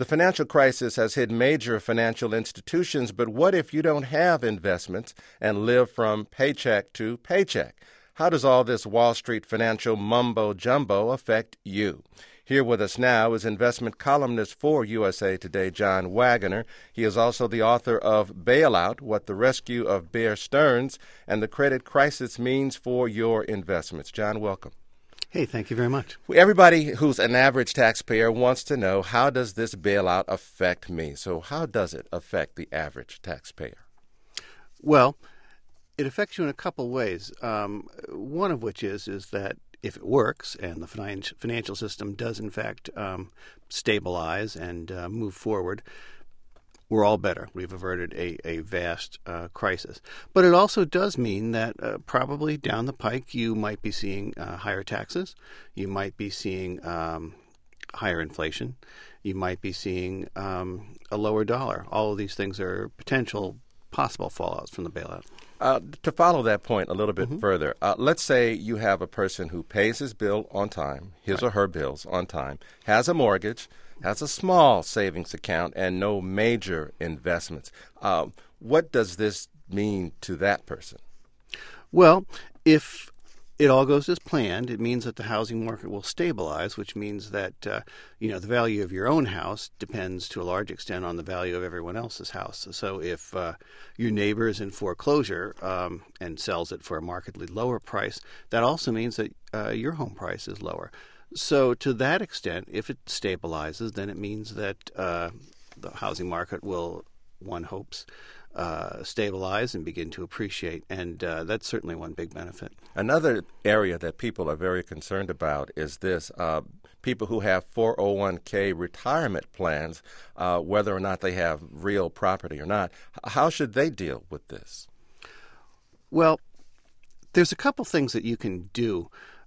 The financial crisis has hit major financial institutions, but what if you don't have investments and live from paycheck to paycheck? How does all this Wall Street financial mumbo-jumbo affect you? Here with us now is investment columnist for USA Today, John Waggoner. He is also the author of Bailout, What the Rescue of Bear Stearns and the Credit Crisis Means for Your Investments. John, welcome. Hey, thank you very much. Everybody who's an average taxpayer wants to know, how does this bailout affect me? So how does it affect the average taxpayer? Well, it affects you in a couple ways. One of which is that if it works and the financial system does, in fact, stabilize and move forward, we're all better. We've averted a vast crisis. But it also does mean that probably down the pike you might be seeing higher taxes. You might be seeing higher inflation. You might be seeing a lower dollar. All of these things are potential possible fallouts from the bailout. To follow that point a little bit further, let's say you have a person who pays his bill on time, his or her bills on time, has a mortgage, has a small savings account, and no major investments. What does this mean to that person? Well, if it all goes as planned, it means that the housing market will stabilize, which means that the value of your own house depends to a large extent on the value of everyone else's house. So if your neighbor is in foreclosure and sells it for a markedly lower price, that also means that your home price is lower. So to that extent, if it stabilizes, then it means that the housing market will, one hopes, stabilize and begin to appreciate, and that's certainly one big benefit. Another area that people are very concerned about is this. People who have 401k retirement plans, whether or not they have real property or not, how should they deal with this? Well, there's a couple things that you can do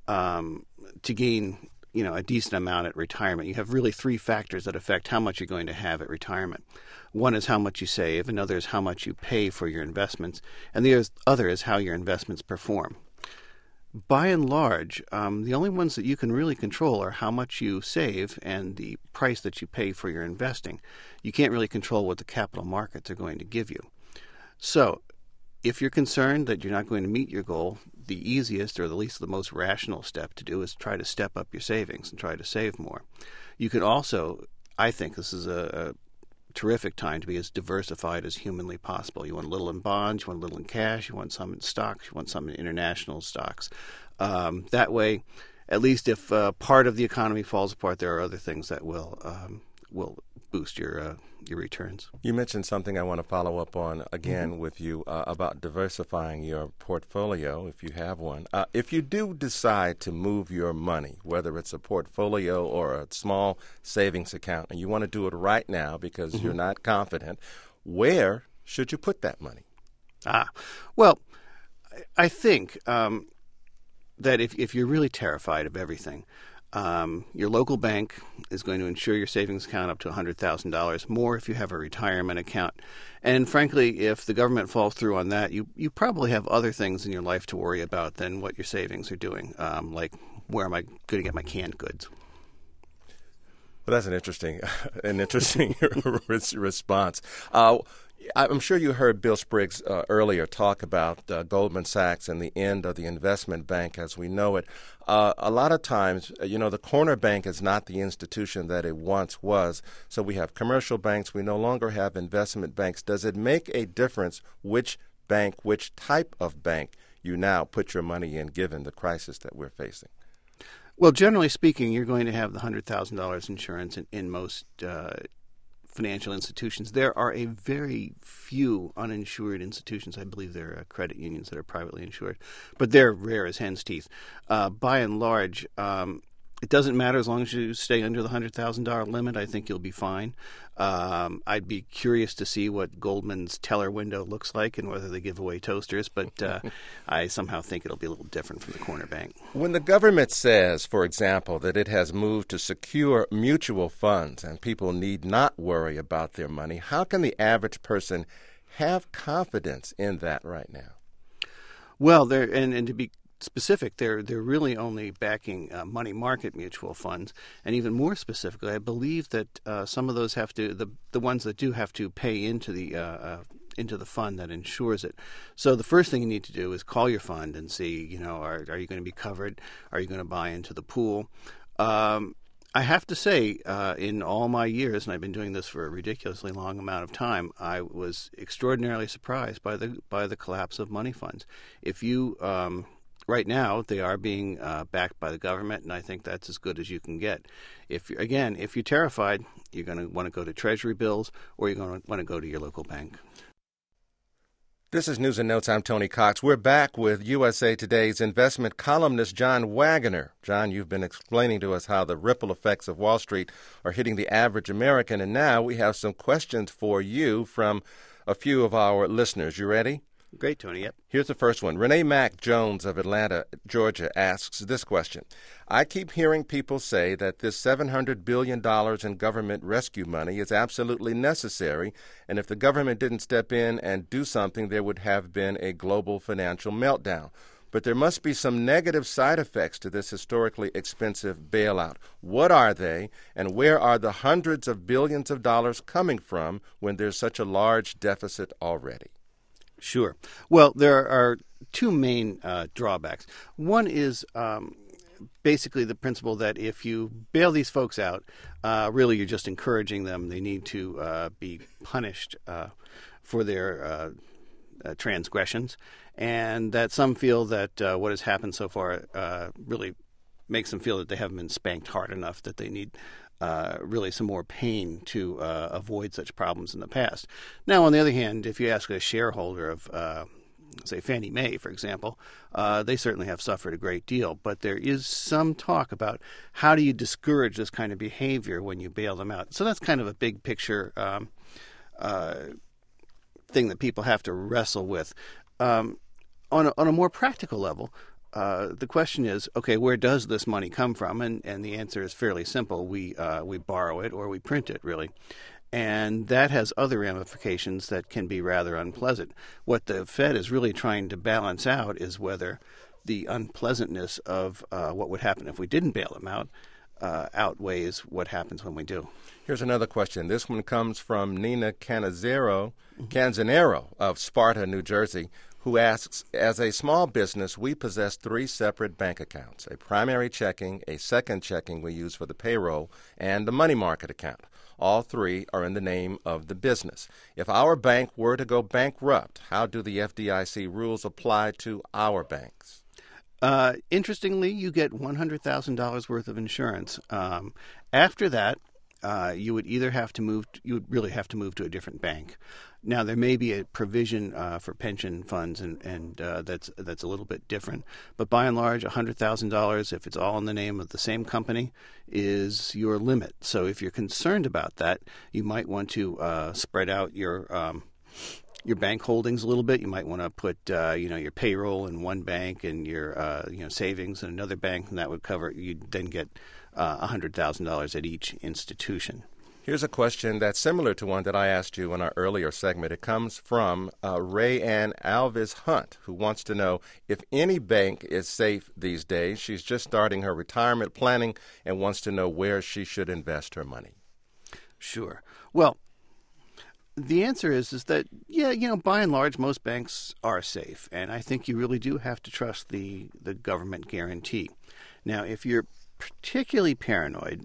to gain a decent amount at retirement. You have really three factors that affect how much you're going to have at retirement. One is how much you save, another is how much you pay for your investments, and the other is how your investments perform. By and large, the only ones that you can really control are how much you save and the price that you pay for your investing. You can't really control what the capital markets are going to give you. So, if you're concerned that you're not going to meet your goal, the easiest or at least the most rational step to do is try to step up your savings and try to save more. You can also, I think this is a terrific time to be as diversified as humanly possible. You want a little in bonds, you want a little in cash, you want some in stocks, you want some in international stocks. That way, at least if part of the economy falls apart, there are other things that will boost your returns. You mentioned something I want to follow up on again with you about diversifying your portfolio, if you have one. If you do decide to move your money, whether it's a portfolio or a small savings account, and you want to do it right now because you're not confident, where should you put that money? Well, I think that if you're really terrified of everything, your local bank is going to insure your savings account up to $100,000 more if you have a retirement account. And frankly, if the government falls through on that, you probably have other things in your life to worry about than what your savings are doing, like where am I going to get my canned goods? Well, that's an interesting response. I'm sure you heard Bill Spriggs earlier talk about Goldman Sachs and the end of the investment bank as we know it. A lot of times, the corner bank is not the institution that it once was. So we have commercial banks. We no longer have investment banks. Does it make a difference which bank, which type of bank you now put your money in, given the crisis that we're facing? Well, generally speaking, you're going to have the $100,000 insurance in most financial institutions. There are a very few uninsured institutions. I believe there are credit unions that are privately insured, but they're rare as hen's teeth. By and large, it doesn't matter as long as you stay under the $100,000 limit. I think you'll be fine. I'd be curious to see what Goldman's teller window looks like and whether they give away toasters, but I somehow think it'll be a little different from the corner bank. When the government says, for example, that it has moved to secure mutual funds and people need not worry about their money, how can the average person have confidence in that right now? Well, and to be specific, they're really only backing money market mutual funds, and even more specifically, I believe that some of those have to the ones that do have to pay into the fund that insures it. So the first thing you need to do is call your fund and see, are you going to be covered? Are you going to buy into the pool? I have to say, in all my years, and I've been doing this for a ridiculously long amount of time, I was extraordinarily surprised by the collapse of money funds. If you right now, they are being backed by the government, and I think that's as good as you can get. If you're terrified, you're going to want to go to Treasury bills, or you're going to want to go to your local bank. This is News and Notes. I'm Tony Cox. We're back with USA Today's investment columnist, John Waggoner. John, you've been explaining to us how the ripple effects of Wall Street are hitting the average American, and now we have some questions for you from a few of our listeners. You ready? Great, Tony. Yep. Here's the first one. Renee Mack Jones of Atlanta, Georgia, asks this question. I keep hearing people say that this $700 billion in government rescue money is absolutely necessary, and if the government didn't step in and do something, there would have been a global financial meltdown. But there must be some negative side effects to this historically expensive bailout. What are they, and where are the hundreds of billions of dollars coming from when there's such a large deficit already? Sure. Well, there are two main drawbacks. One is basically the principle that if you bail these folks out, really you're just encouraging them. They need to be punished for their transgressions, and that some feel that what has happened so far really makes them feel that they haven't been spanked hard enough, that they need really some more pain to avoid such problems in the past. Now, on the other hand, if you ask a shareholder of, say, Fannie Mae, for example, they certainly have suffered a great deal. But there is some talk about how do you discourage this kind of behavior when you bail them out. So that's kind of a big picture thing that people have to wrestle with. On a more practical level, the question is, okay, where does this money come from? And the answer is fairly simple. We borrow it or we print it, really. And that has other ramifications that can be rather unpleasant. What the Fed is really trying to balance out is whether the unpleasantness of what would happen if we didn't bail them out outweighs what happens when we do. Here's another question. This one comes from Nina Canzanero of Sparta, New Jersey, who asks, as a small business, we possess 3 separate bank accounts, a primary checking, a second checking we use for the payroll, and the money market account. All 3 are in the name of the business. If our bank were to go bankrupt, how do the FDIC rules apply to our banks? Interestingly, you get $100,000 worth of insurance. After that, you would either have to move. You would really have to move to a different bank. Now, there may be a provision for pension funds, and that's a little bit different. But by and large, $100,000, if it's all in the name of the same company, is your limit. So if you're concerned about that, you might want to spread out your bank holdings a little bit. You might want to put your payroll in one bank and your savings in another bank, and that would cover. You'd then get $100,000 at each institution. Here's a question that's similar to one that I asked you in our earlier segment. It comes from Ray Ann Alvis Hunt, who wants to know if any bank is safe these days. She's just starting her retirement planning and wants to know where she should invest her money. Sure. Well, the answer is that, by and large, most banks are safe. And I think you really do have to trust the government guarantee. Now, if you're particularly paranoid,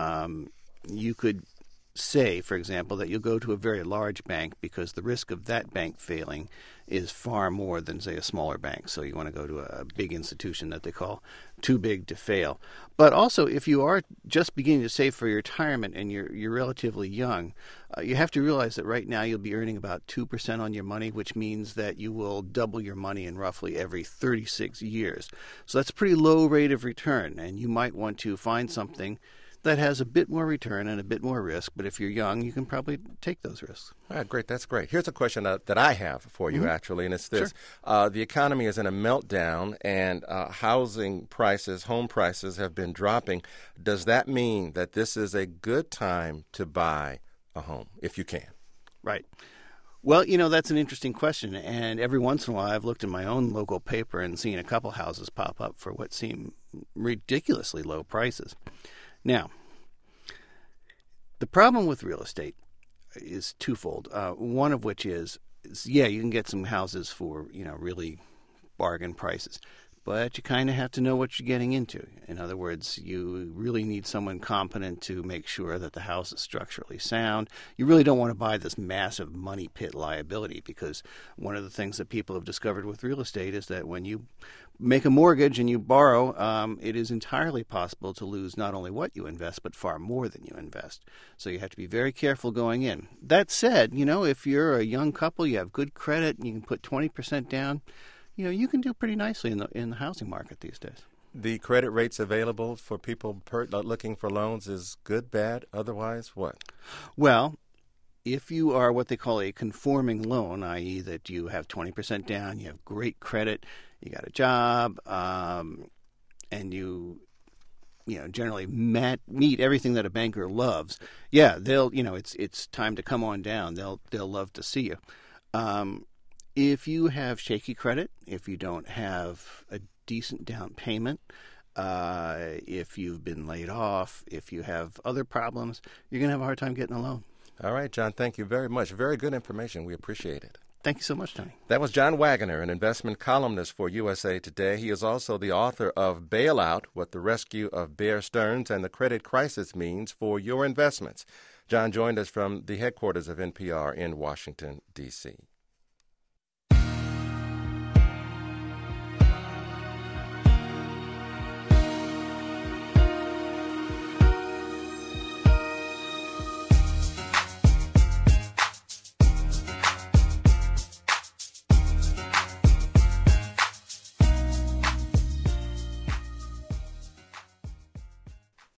you could say, for example, that you'll go to a very large bank because the risk of that bank failing is far more than, say, a smaller bank. So you want to go to a big institution that they call too big to fail. But also, if you are just beginning to save for your retirement and you're relatively young, you have to realize that right now you'll be earning about 2% on your money, which means that you will double your money in roughly every 36 years. So that's a pretty low rate of return, and you might want to find something that has a bit more return and a bit more risk. But if you're young, you can probably take those risks. All right, great. That's great. Here's a question that I have for you, actually, and it's this. Sure. The economy is in a meltdown, and housing prices, home prices have been dropping. Does that mean that this is a good time to buy a home, if you can? Right. Well, that's an interesting question. And every once in a while, I've looked in my own local paper and seen a couple houses pop up for what seem ridiculously low prices. Now, the problem with real estate is twofold. One of which is, yeah, you can get some houses for, really bargain prices. But you kind of have to know what you're getting into. In other words, you really need someone competent to make sure that the house is structurally sound. You really don't want to buy this massive money pit liability, because one of the things that people have discovered with real estate is that when you make a mortgage and you borrow, it is entirely possible to lose not only what you invest, but far more than you invest. So you have to be very careful going in. That said, if you're a young couple, you have good credit, and you can put 20% down, you can do pretty nicely in the housing market these days. The credit rates available for people looking for loans is good, bad, otherwise what? Well, if you are what they call a conforming loan, i.e. that you have 20% down, you have great credit, you got a job, and you generally meet everything that a banker loves, yeah, they'll, it's time to come on down. They'll love to see you. If you have shaky credit, if you don't have a decent down payment, if you've been laid off, if you have other problems, you're going to have a hard time getting a loan. All right, John, thank you very much. Very good information. We appreciate it. Thank you so much, Tony. That was John Waggoner, an investment columnist for USA Today. He is also the author of Bailout, What the Rescue of Bear Stearns and the Credit Crisis Means for Your Investments. John joined us from the headquarters of NPR in Washington, D.C.